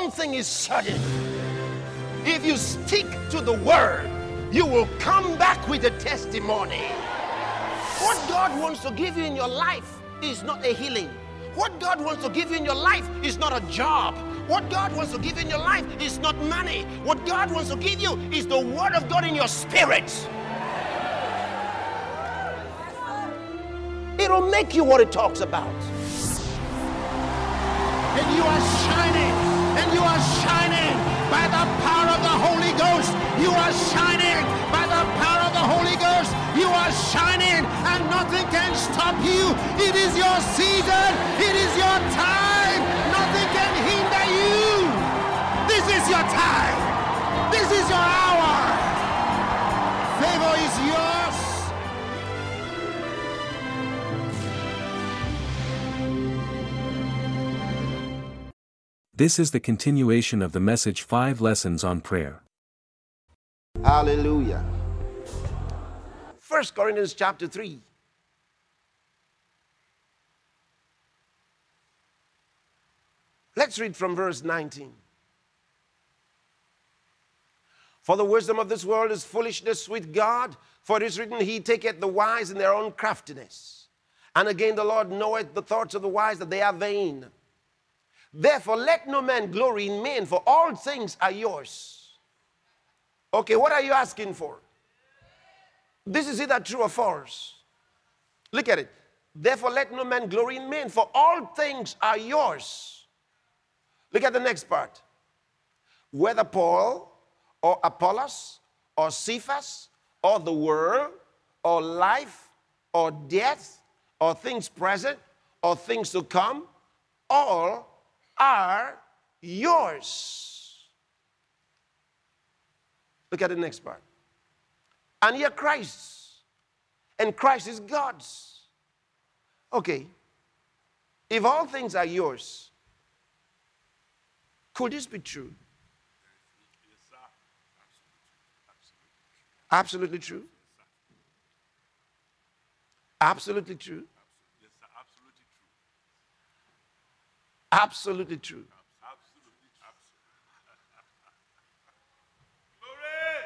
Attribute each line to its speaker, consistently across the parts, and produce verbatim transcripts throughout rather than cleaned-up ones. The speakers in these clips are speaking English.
Speaker 1: one thing is certain. If you stick to the word, you will come back with a testimony. What God wants to give you in your life is not a healing. What God wants to give you in your life is not a job. What God wants to give you in your life is not money. What God wants to give you is the word of God in your spirit. It'll make you what it talks about. And you are shining, and you are shining by the power of the Holy Ghost. You are shining by the power of the Holy Ghost. You are shining, and nothing can stop you. It is your season. It is your time. Nothing can hinder you. This is your time. This is your hour. Favor is yours.
Speaker 2: This is the continuation of the message Five Lessons on Prayer.
Speaker 1: Hallelujah. First Corinthians chapter three. Let's read from verse nineteen. For the wisdom of this world is foolishness with God, for it is written, He taketh the wise in their own craftiness. And again the Lord knoweth the thoughts of the wise, that they are vain. Therefore, let no man glory in men, for all things are yours. Okay, what are you asking for? This is either true or false. Look at it. Therefore, let no man glory in men, for all things are yours. Look at the next part. Whether Paul or Apollos or Cephas or the world or life or death or things present or things to come, all are yours. Look at the next part. And ye are Christ's, and Christ is God's. Okay, if all things are yours, could this be true?
Speaker 3: Yes, sir.
Speaker 1: Absolutely, absolutely true. Absolutely true.
Speaker 3: Yes, sir. Absolutely true.
Speaker 1: Absolutely true.
Speaker 3: Absolutely, absolutely. Glory!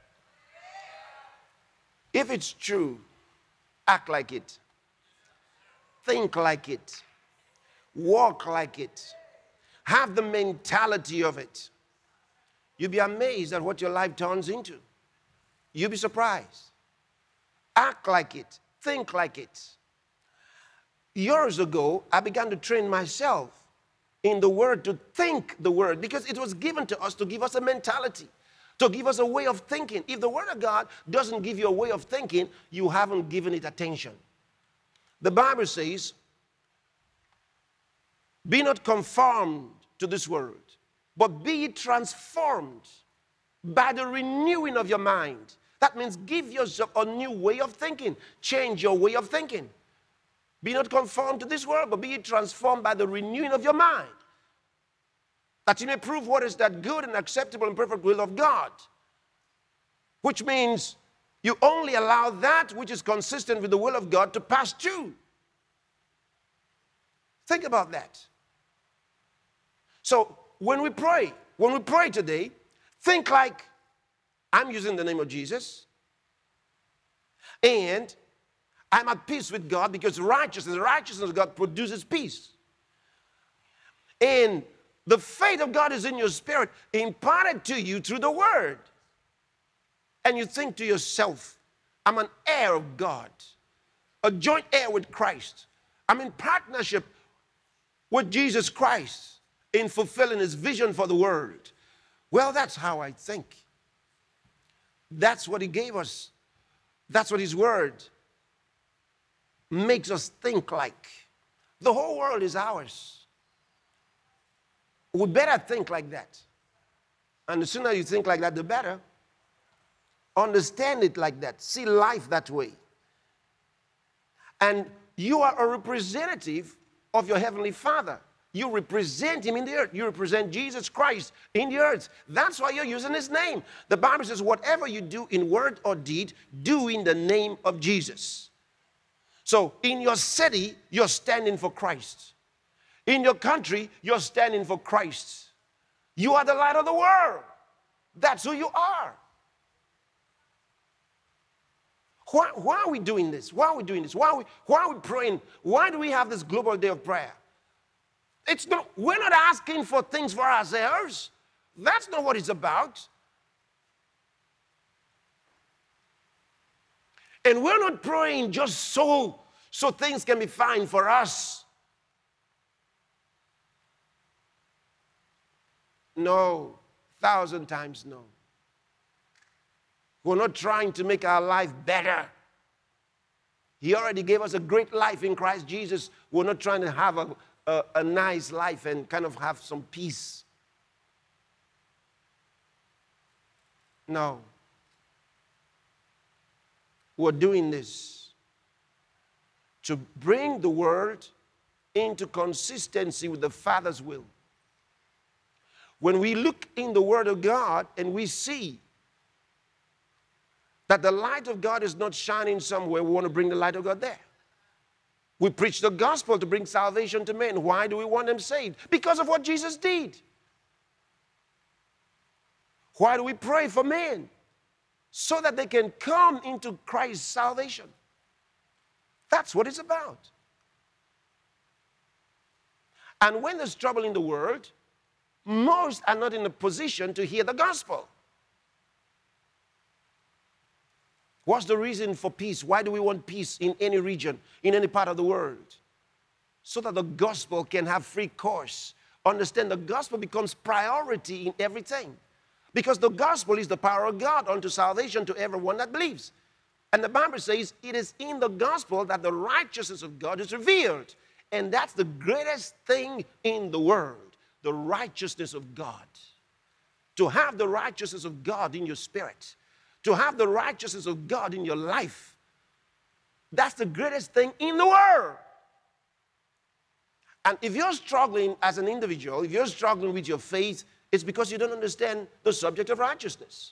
Speaker 1: If it's true, act like it. Think like it. Walk like it. Have the mentality of it. You'll be amazed at what your life turns into. You'll be surprised. Act like it. Think like it. Years ago, I began to train myself in the word to think the word, because it was given to us to give us a mentality, to give us a way of thinking. If the word of God doesn't give you a way of thinking, you haven't given it attention. The Bible says, be not conformed to this world, but be ye transformed by the renewing of your mind. That means give yourself a new way of thinking. Change your way of thinking. Be not conformed to this world, but be ye transformed by the renewing of your mind, that you may prove what is that good and acceptable and perfect will of God. Which means you only allow that which is consistent with the will of God to pass through. Think about that. So when we pray, when we pray today, think like, I'm using the name of Jesus, and I'm at peace with God, because righteousness, the righteousness of God produces peace. And the faith of God is in your spirit, imparted to you through the word. And you think to yourself, I'm an heir of God, a joint heir with Christ. I'm in partnership with Jesus Christ in fulfilling his vision for the world. Well, that's how I think. That's what he gave us. That's what his word makes us think like. The whole world is ours. We better think like that. And the sooner you think like that, the better. Understand it like that. See life that way. And you are a representative of your Heavenly Father. You represent him in the earth. You represent Jesus Christ in the earth. That's why you're using his name. The Bible says, whatever you do in word or deed, do in the name of Jesus. So in your city, you're standing for Christ. In your country, you're standing for Christ. You are the light of the world. That's who you are. Why, why are we doing this? Why are we doing this? Why are we, why are we praying? Why do we have this global day of prayer? It's not, we're not asking for things for ourselves. That's not what it's about. And we're not praying just so, so things can be fine for us. No, thousand times no. We're not trying to make our life better. He already gave us a great life in Christ Jesus. We're not trying to have a, a, a nice life and kind of have some peace. No. We're doing this to bring the world into consistency with the Father's will. When we look in the Word of God and we see that the light of God is not shining somewhere, we want to bring the light of God there. We preach the gospel to bring salvation to men. Why do we want them saved? Because of what Jesus did. Why do we pray for men? So that they can come into Christ's salvation. That's what it's about. And when there's trouble in the world, most are not in a position to hear the gospel. What's the reason for peace? Why do we want peace in any region, in any part of the world? So that the gospel can have free course. Understand, the gospel becomes priority in everything. Because the gospel is the power of God unto salvation to everyone that believes. And the Bible says it is in the gospel that the righteousness of God is revealed. And that's the greatest thing in the world, the righteousness of God. To have the righteousness of God in your spirit, to have the righteousness of God in your life, that's the greatest thing in the world. And if you're struggling as an individual, if you're struggling with your faith, it's because you don't understand the subject of righteousness.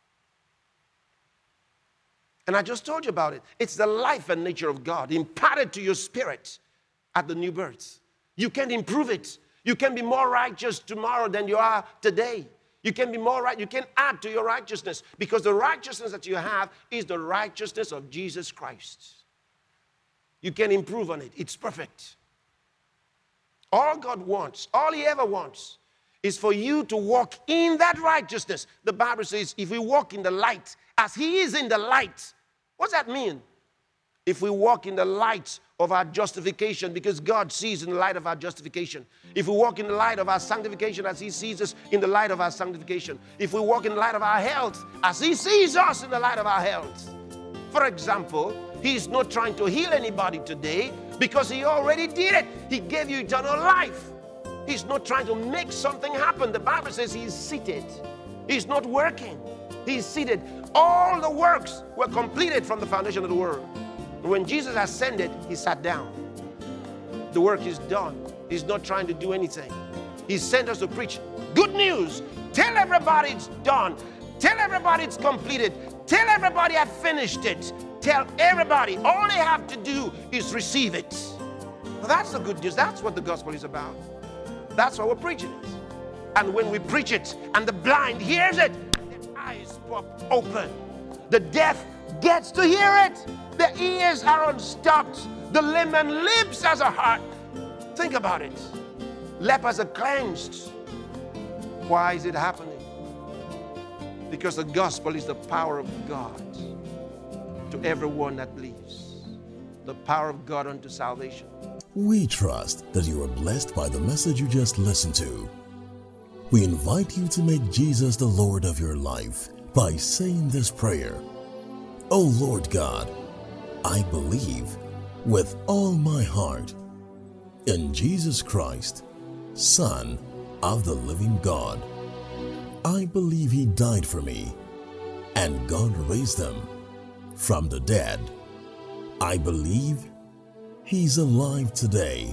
Speaker 1: And I just told you about it. It's the life and nature of God imparted to your spirit at the new birth. You can't improve it. You can be more righteous tomorrow than you are today. You can be more right. You can add to your righteousness because the righteousness that you have is the righteousness of Jesus Christ. You can improve on it. It's perfect. All God wants, all He ever wants, is for you to walk in that righteousness. The Bible says if we walk in the light as He is in the light. What's that mean? If we walk in the light of our justification, because God sees in the light of our justification. If we walk in the light of our sanctification as He sees us in the light of our sanctification. If we walk in the light of our health as He sees us in the light of our health. For example, He's not trying to heal anybody today because He already did it. He gave you eternal life. He's not trying to make something happen. The Bible says He's seated. He's not working. He's seated. All the works were completed from the foundation of the world. When Jesus ascended, He sat down. The work is done. He's not trying to do anything. He sent us to preach good news. Tell everybody it's done. Tell everybody it's completed. Tell everybody I finished it. Tell everybody all they have to do is receive it. Well, that's the good news. That's what the gospel is about. That's why we're preaching it. And when we preach it and the blind hears it, their eyes pop open. The deaf gets to hear it. The ears are unstopped. The limb and lips as a heart. Think about it. Lepers are cleansed. Why is it happening? Because the gospel is the power of God to everyone that believes. The power of God unto salvation.
Speaker 4: We trust that you are blessed by the message you just listened to. We invite you to make Jesus the Lord of your life by saying this prayer. O Lord God, I believe with all my heart in Jesus Christ, Son of the living God. I believe He died for me and God raised Him from the dead. I believe He's alive today.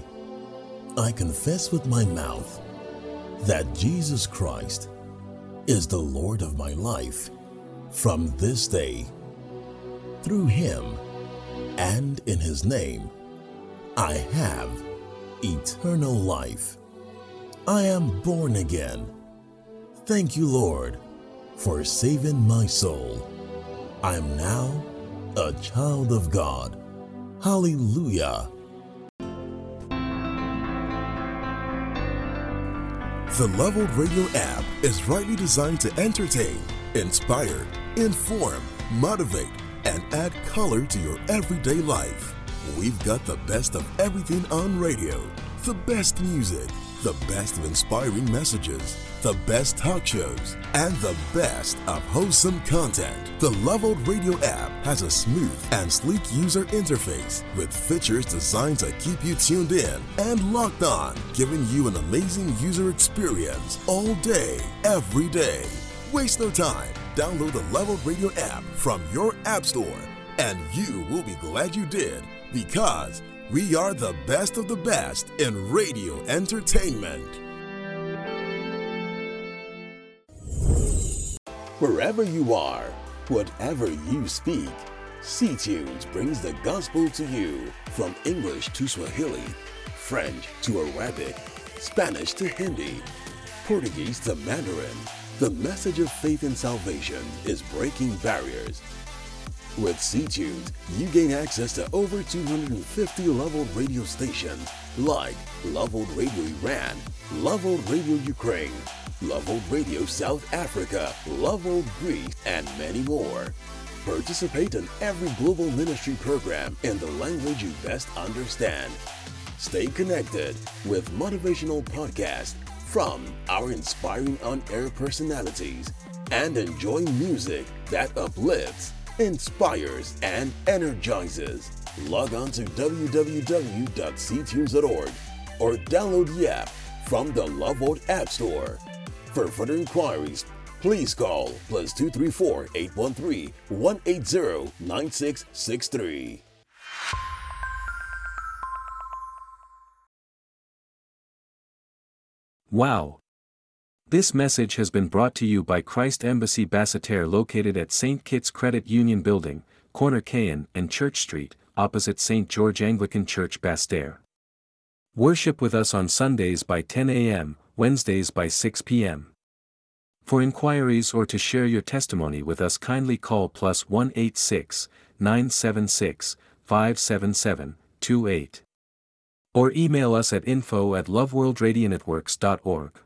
Speaker 4: I confess with my mouth that Jesus Christ is the Lord of my life from this day. Through Him and in His name, I have eternal life. I am born again Thank you, Lord, for saving my soul. I am now a child of God. Hallelujah. The Leveled Radio app is rightly designed to entertain, inspire, inform, motivate, and add color to your everyday life. We've got the best of everything on radio, the best music, the best of inspiring messages, the best talk shows, and the best of wholesome content. The Leveled Radio app has a smooth and sleek user interface with features designed to keep you tuned in and locked on, giving you an amazing user experience all day, every day. Waste no time. Download the Leveled Radio app from your app store, and you will be glad you did, because we are the best of the best in radio entertainment. Wherever you are, whatever you speak, C-Tunes brings the gospel to you from English to Swahili, French to Arabic, Spanish to Hindi, Portuguese to Mandarin. The message of faith and salvation is breaking barriers. With C-Tunes, you gain access to over two hundred fifty Leveled Radio stations like Leveled Radio Iran, Leveled Radio Ukraine, Leveled Radio South Africa, Leveled Greece, and many more. Participate in every global ministry program in the language you best understand. Stay connected with motivational podcasts from our inspiring on-air personalities, and enjoy music that uplifts, inspires, and energizes. Log on to w w w dot c tunes dot org or download the app from the Leveled App Store. For further inquiries, please call plus two three four, eight one three, one eight zero, nine six six three.
Speaker 2: Wow! This message has been brought to you by Christ Embassy Basseterre, located at Saint Kitts Credit Union Building, corner Caen and Church Street, opposite Saint George Anglican Church, Basseterre. Worship with us on Sundays by ten a m, Wednesdays by six p m For inquiries or to share your testimony with us, kindly call plus one eight six, nine seven six, five seven seven, two eight. Or email us at info at loveworldradionetworks dot org.